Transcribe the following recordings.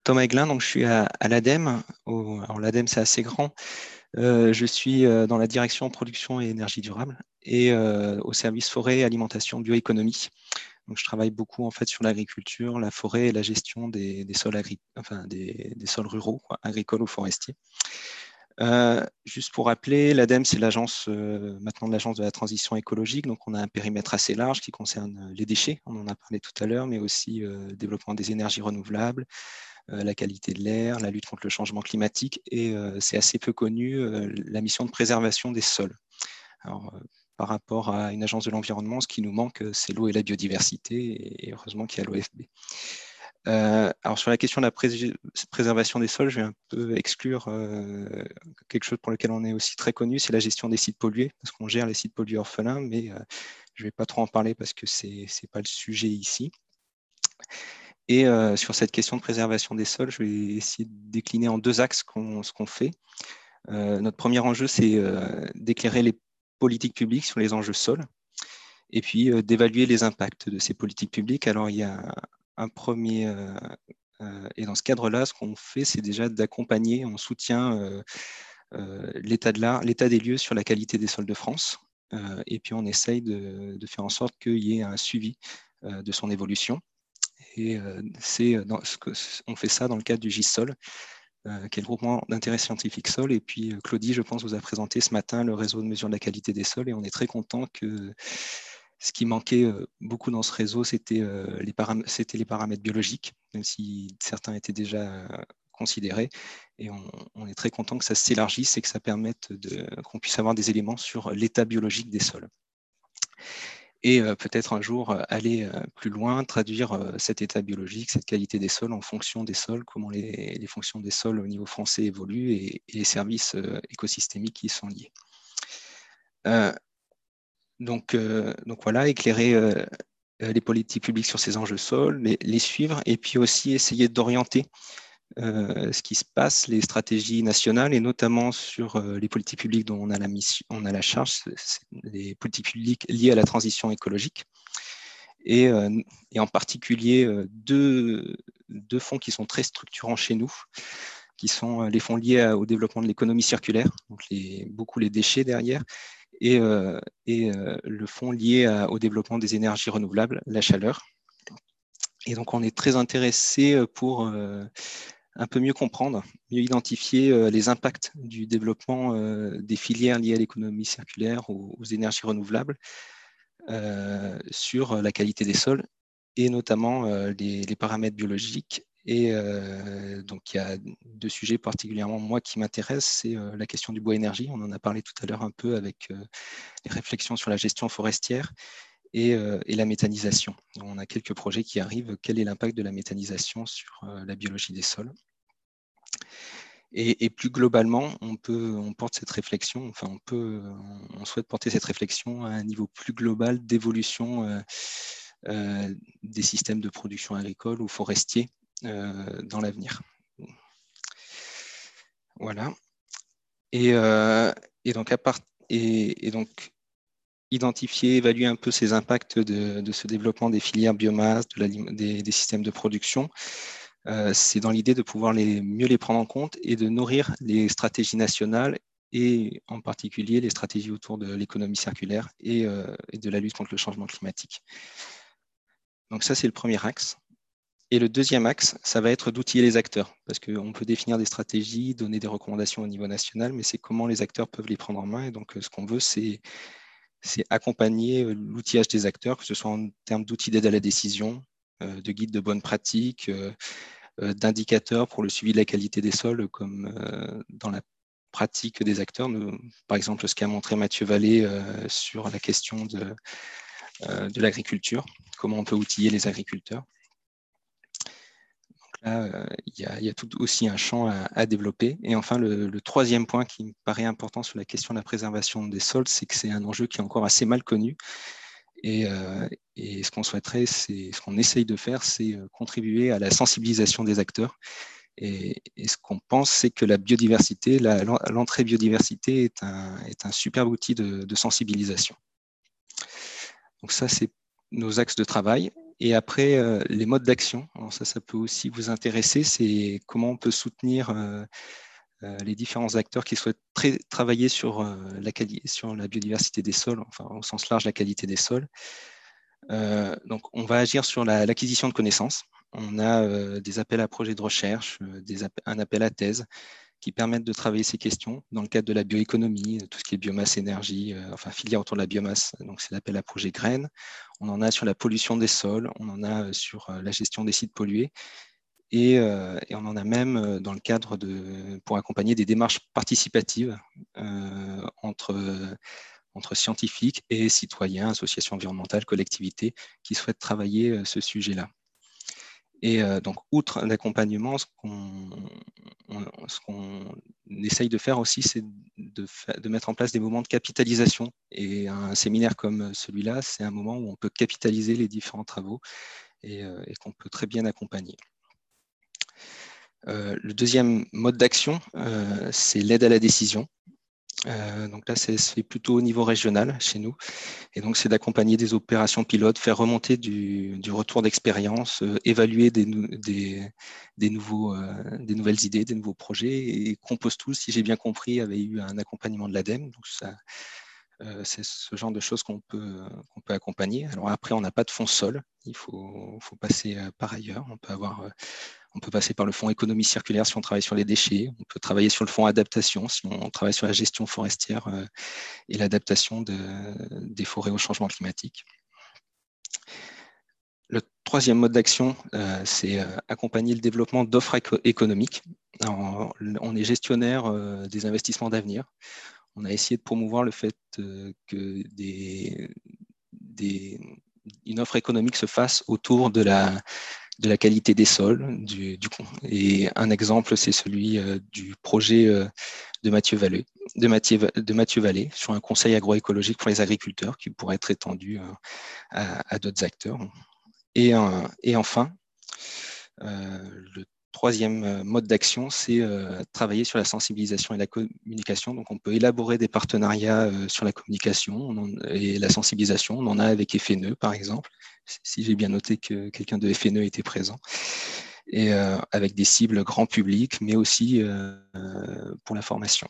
Thomas Aiglin, donc je suis à l'ADEME. Alors l'ADEME, c'est assez grand. Je suis dans la direction production et énergie durable et au service forêt, alimentation, bioéconomie. Donc je travaille beaucoup en fait sur l'agriculture, la forêt et la gestion des sols des sols ruraux, quoi, agricoles ou forestiers. Juste pour rappeler, l'ADEME, c'est l'agence maintenant de l'agence de la transition écologique. Donc on a un périmètre assez large qui concerne les déchets, on en a parlé tout à l'heure, mais aussi le développement des énergies renouvelables, la qualité de l'air, la lutte contre le changement climatique et c'est assez peu connu, la mission de préservation des sols. Alors, par rapport à une agence de l'environnement, ce qui nous manque, c'est l'eau et la biodiversité et heureusement qu'il y a l'OFB. Alors sur la question de la préservation des sols, je vais un peu exclure quelque chose pour lequel on est aussi très connu, c'est la gestion des sites pollués, parce qu'on gère les sites pollués orphelins, mais je ne vais pas trop en parler parce que ce n'est pas le sujet ici. Et sur cette question de préservation des sols, je vais essayer de décliner en deux axes ce qu'on fait. Notre premier enjeu, c'est d'éclairer les politiques publiques sur les enjeux sols et puis d'évaluer les impacts de ces politiques publiques. Alors, il y a un premier... et dans ce cadre-là, ce qu'on fait, c'est déjà d'accompagner, on soutient l'état des lieux sur la qualité des sols de France. Et puis, on essaye de faire en sorte qu'il y ait un suivi de son évolution. Et on fait ça dans le cadre du GISSOL, qui est le groupement d'intérêt scientifique sol. Et puis Claudie, je pense, vous a présenté ce matin le réseau de mesure de la qualité des sols. Et on est très content que ce qui manquait beaucoup dans ce réseau, c'était les paramètres biologiques, même si certains étaient déjà considérés. Et on est très content que ça s'élargisse et que ça permette qu'on puisse avoir des éléments sur l'état biologique des sols. Et peut-être un jour aller plus loin, traduire cet état biologique, cette qualité des sols en fonction des sols, comment les fonctions des sols au niveau français évoluent et les services écosystémiques qui y sont liés. Donc voilà, éclairer les politiques publiques sur ces enjeux sols, les suivre et puis aussi essayer d'orienter ce qui se passe, les stratégies nationales et notamment sur les politiques publiques dont on a la charge, les politiques publiques liées à la transition écologique. Et en particulier deux fonds qui sont très structurants chez nous, qui sont les fonds liés au développement de l'économie circulaire, donc beaucoup les déchets derrière, et le fonds lié au développement des énergies renouvelables, la chaleur. Et donc on est très intéressé pour un peu mieux comprendre, mieux identifier les impacts du développement des filières liées à l'économie circulaire, aux énergies renouvelables, sur la qualité des sols et notamment les paramètres biologiques. Et donc, il y a deux sujets particulièrement, moi, qui m'intéressent. C'est la question du bois énergie. On en a parlé tout à l'heure un peu avec les réflexions sur la gestion forestière et la méthanisation. Donc, on a quelques projets qui arrivent. Quel est l'impact de la méthanisation sur la biologie des sols ? Et plus globalement, on porte cette réflexion, enfin on souhaite porter cette réflexion à un niveau plus global d'évolution des systèmes de production agricole ou forestiers dans l'avenir. Voilà. Et donc identifier, évaluer un peu ces impacts de ce développement des filières biomasse, des systèmes de production. C'est dans l'idée de pouvoir mieux les prendre en compte et de nourrir les stratégies nationales et en particulier les stratégies autour de l'économie circulaire et de la lutte contre le changement climatique. Donc ça, c'est le premier axe. Et le deuxième axe, ça va être d'outiller les acteurs, parce qu'on peut définir des stratégies, donner des recommandations au niveau national, mais c'est comment les acteurs peuvent les prendre en main. Et donc, ce qu'on veut, c'est accompagner l'outillage des acteurs, que ce soit en termes d'outils d'aide à la décision, de guides de bonnes pratiques, d'indicateurs pour le suivi de la qualité des sols, comme dans la pratique des acteurs. Par exemple, ce qu'a montré Mathieu Vallée sur la question de l'agriculture, comment on peut outiller les agriculteurs. Donc là, il y a tout aussi un champ à développer. Et enfin, le troisième point qui me paraît important sur la question de la préservation des sols, c'est que c'est un enjeu qui est encore assez mal connu. Et ce qu'on souhaiterait, ce qu'on essaye de faire, c'est contribuer à la sensibilisation des acteurs. Et ce qu'on pense, c'est que la biodiversité, l'entrée biodiversité est un superbe outil de sensibilisation. Donc ça, c'est nos axes de travail. Et après, les modes d'action. Alors ça peut aussi vous intéresser. C'est comment on peut soutenir les différents acteurs qui souhaitent travailler sur la biodiversité des sols, enfin au sens large la qualité des sols. Donc on va agir sur l'acquisition de connaissances. On a des appels à projets de recherche, un appel à thèse qui permettent de travailler ces questions dans le cadre de la bioéconomie, tout ce qui est biomasse, énergie, enfin filière autour de la biomasse. Donc c'est l'appel à projet graines. On en a sur la pollution des sols, on en a sur la gestion des sites pollués. Et on en a même dans le cadre pour accompagner des démarches participatives entre scientifiques et citoyens, associations environnementales, collectivités qui souhaitent travailler ce sujet-là. Et donc, outre l'accompagnement, ce qu'on essaye de faire aussi, c'est de mettre en place des moments de capitalisation. Et un séminaire comme celui-là, c'est un moment où on peut capitaliser les différents travaux et qu'on peut très bien accompagner. Le deuxième mode d'action, c'est l'aide à la décision. Donc là, ça se fait plutôt au niveau régional chez nous. Et donc, c'est d'accompagner des opérations pilotes, faire remonter du retour d'expérience, évaluer des nouvelles idées, des nouveaux projets. Et Compose Tous, si j'ai bien compris, avait eu un accompagnement de l'ADEME. Donc, c'est ce genre de choses qu'on peut accompagner. Alors après, on n'a pas de fonds sol. Il faut passer par ailleurs. On peut passer par le fonds économie circulaire si on travaille sur les déchets. On peut travailler sur le fonds adaptation si on travaille sur la gestion forestière et l'adaptation des forêts au changement climatique. Le troisième mode d'action, c'est accompagner le développement d'offres économiques. Alors, on est gestionnaire des investissements d'avenir. On a essayé de promouvoir le fait que une offre économique se fasse autour de la qualité des sols. Et un exemple, c'est celui du projet de Mathieu Vallée sur un conseil agroécologique pour les agriculteurs qui pourrait être étendu à d'autres acteurs. Et enfin, le troisième mode d'action, c'est travailler sur la sensibilisation et la communication. Donc, on peut élaborer des partenariats sur la communication et la sensibilisation. On en a avec FNE, par exemple, si j'ai bien noté que quelqu'un de FNE était présent, et avec des cibles grand public, mais aussi pour la formation.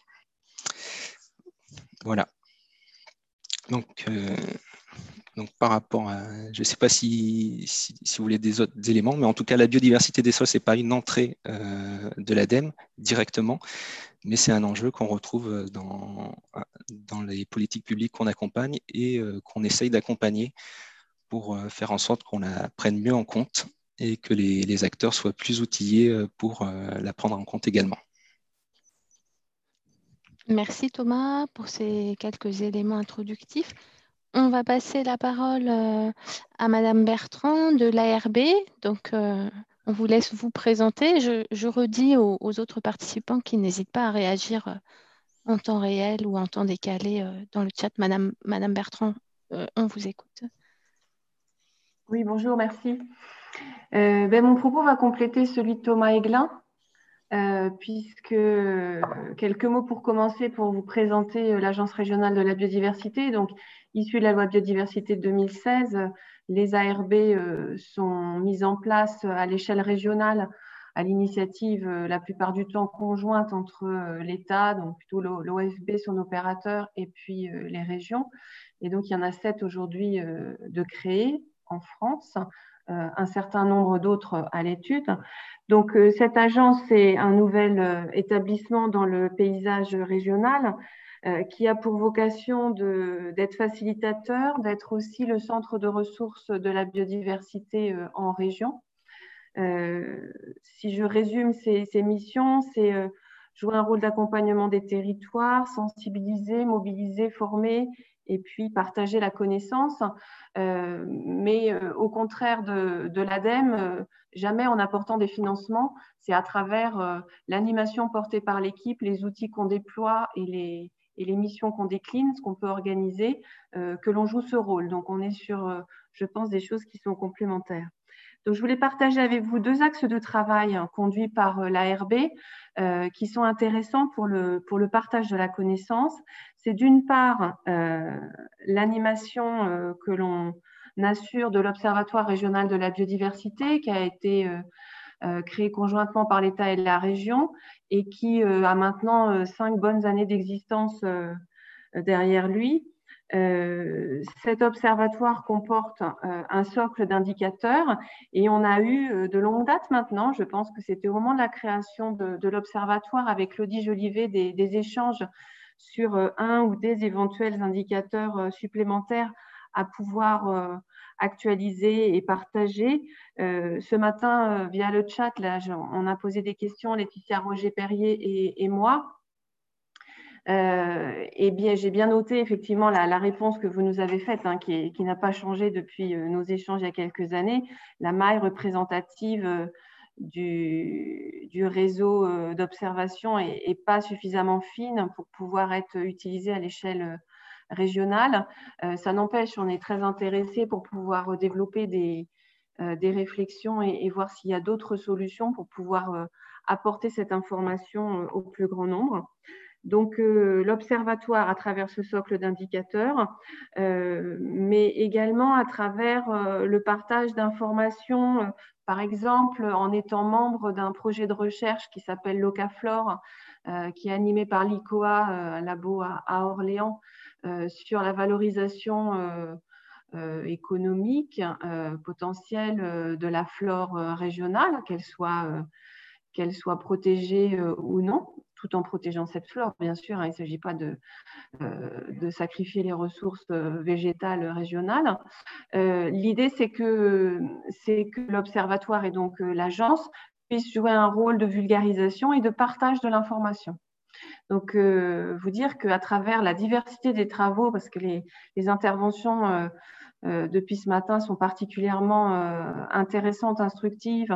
Voilà. Donc, par rapport à, je ne sais pas si vous voulez des autres éléments, mais en tout cas, la biodiversité des sols, ce n'est pas une entrée de l'ADEME directement, mais c'est un enjeu qu'on retrouve dans les politiques publiques qu'on accompagne et qu'on essaye d'accompagner pour faire en sorte qu'on la prenne mieux en compte et que les acteurs soient plus outillés pour la prendre en compte également. Merci Thomas pour ces quelques éléments introductifs. On va passer la parole à Madame Bertrand de l'ARB. Donc, on vous laisse vous présenter. Je redis aux autres participants qui n'hésitent pas à réagir en temps réel ou en temps décalé dans le chat. Madame Bertrand, on vous écoute. Oui, bonjour, merci. Mon propos va compléter celui de Thomas Aiglin, puisque quelques mots pour commencer pour vous présenter l'Agence régionale de la biodiversité. Donc, issue de la loi de biodiversité de 2016, les ARB sont mises en place à l'échelle régionale à l'initiative la plupart du temps conjointe entre l'État, donc plutôt l'OFB, son opérateur, et puis les régions. Et donc, il y en a 7 aujourd'hui de créés en France, un certain nombre d'autres à l'étude. Donc, cette agence est un nouvel établissement dans le paysage régional qui a pour vocation d'être facilitateur, d'être aussi le centre de ressources de la biodiversité en région. Si je résume ces missions, c'est jouer un rôle d'accompagnement des territoires, sensibiliser, mobiliser, former et puis partager la connaissance. Mais au contraire de l'ADEME, jamais en apportant des financements, c'est à travers l'animation portée par l'équipe, les outils qu'on déploie et les missions qu'on décline, ce qu'on peut organiser, que l'on joue ce rôle. Donc, on est sur, je pense, des choses qui sont complémentaires. Donc, je voulais partager avec vous 2 axes de travail conduits par l'ARB qui sont intéressants pour le partage de la connaissance. C'est d'une part l'animation que l'on Nature de l'Observatoire régional de la biodiversité qui a été créé conjointement par l'État et la région et qui a maintenant 5 bonnes années d'existence derrière lui. Cet observatoire comporte un socle d'indicateurs et on a eu de longue date maintenant, je pense que c'était au moment de la création de l'observatoire avec Claudie Jolivet, des échanges sur un ou des éventuels indicateurs supplémentaires à pouvoir actualiser et partager. Ce matin, via le chat, là, on a posé des questions, Laetitia Roger-Perrier et moi. Et bien, j'ai bien noté effectivement la réponse que vous nous avez faite, hein, qui n'a pas changé depuis nos échanges il y a quelques années. La maille représentative du réseau d'observation est pas suffisamment fine pour pouvoir être utilisée à l'échelle régionale. Ça n'empêche, on est très intéressé pour pouvoir développer des réflexions et voir s'il y a d'autres solutions pour pouvoir apporter cette information au plus grand nombre. Donc, l'observatoire à travers ce socle d'indicateurs, mais également à travers le partage d'informations, par exemple en étant membre d'un projet de recherche qui s'appelle Locaflore, qui est animé par l'ICOA, un labo à Orléans, sur la valorisation économique potentielle de la flore régionale, qu'elle soit protégée ou non, tout en protégeant cette flore, bien sûr. Hein, il ne s'agit pas de sacrifier les ressources végétales régionales. L'idée, c'est que l'observatoire et donc l'agence puissent jouer un rôle de vulgarisation et de partage de l'information. Donc, vous dire qu'à travers la diversité des travaux, parce que les interventions depuis ce matin sont particulièrement intéressantes, instructives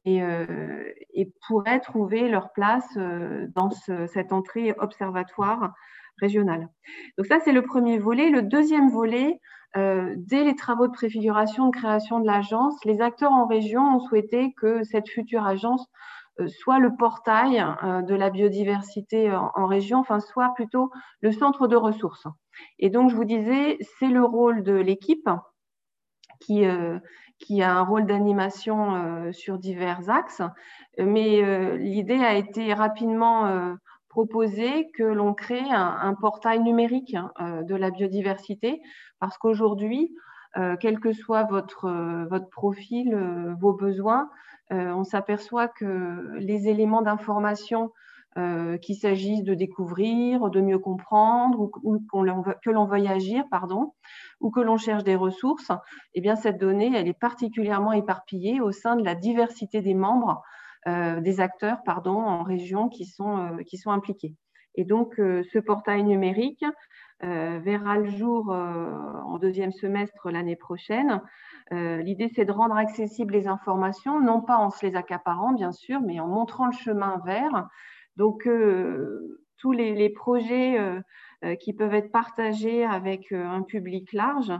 et pourraient trouver leur place dans cette entrée observatoire régionale. Donc ça, c'est le premier volet. Le deuxième volet, dès les travaux de préfiguration, de création de l'agence, les acteurs en région ont souhaité que cette future agence soit le portail de la biodiversité en région, enfin soit plutôt le centre de ressources. Et donc, je vous disais, c'est le rôle de l'équipe qui a un rôle d'animation sur divers axes, mais l'idée a été rapidement proposée que l'on crée un portail numérique de la biodiversité, parce qu'aujourd'hui, quel que soit votre profil, vos besoins, on s'aperçoit que les éléments d'information qu'il s'agisse de découvrir, de mieux comprendre ou que l'on veuille agir, ou que l'on cherche des ressources, eh bien, cette donnée, elle est particulièrement éparpillée au sein de la diversité des membres, des acteurs en région qui sont impliqués. Et donc, ce portail numérique verra le jour en deuxième semestre l'année prochaine. L'idée, c'est de rendre accessibles les informations, non pas en se les accaparant, bien sûr, mais en montrant le chemin vers. Donc, tous les projets qui peuvent être partagés avec un public large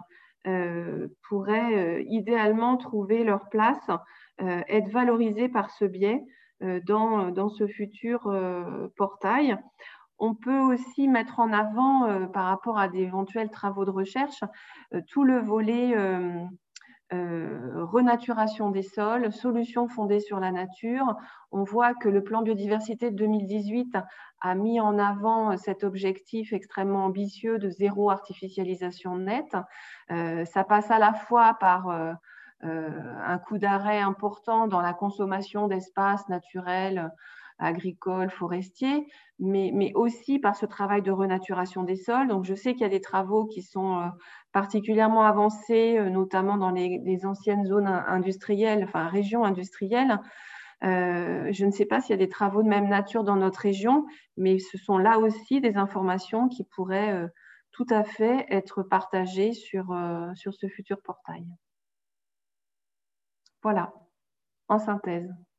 pourraient idéalement trouver leur place, être valorisés par ce biais dans ce futur portail. On peut aussi mettre en avant, par rapport à d'éventuels travaux de recherche, tout le volet renaturation des sols, solutions fondées sur la nature. On voit que le plan biodiversité de 2018 a mis en avant cet objectif extrêmement ambitieux de zéro artificialisation nette. Ça passe à la fois par un coup d'arrêt important dans la consommation d'espaces naturels, agricoles, forestiers, mais aussi par ce travail de renaturation des sols. Donc, je sais qu'il y a des travaux qui sont particulièrement avancés, notamment dans les anciennes zones industrielles, enfin régions industrielles. Je ne sais pas s'il y a des travaux de même nature dans notre région, mais ce sont là aussi des informations qui pourraient tout à fait être partagées sur ce futur portail. Voilà, en synthèse.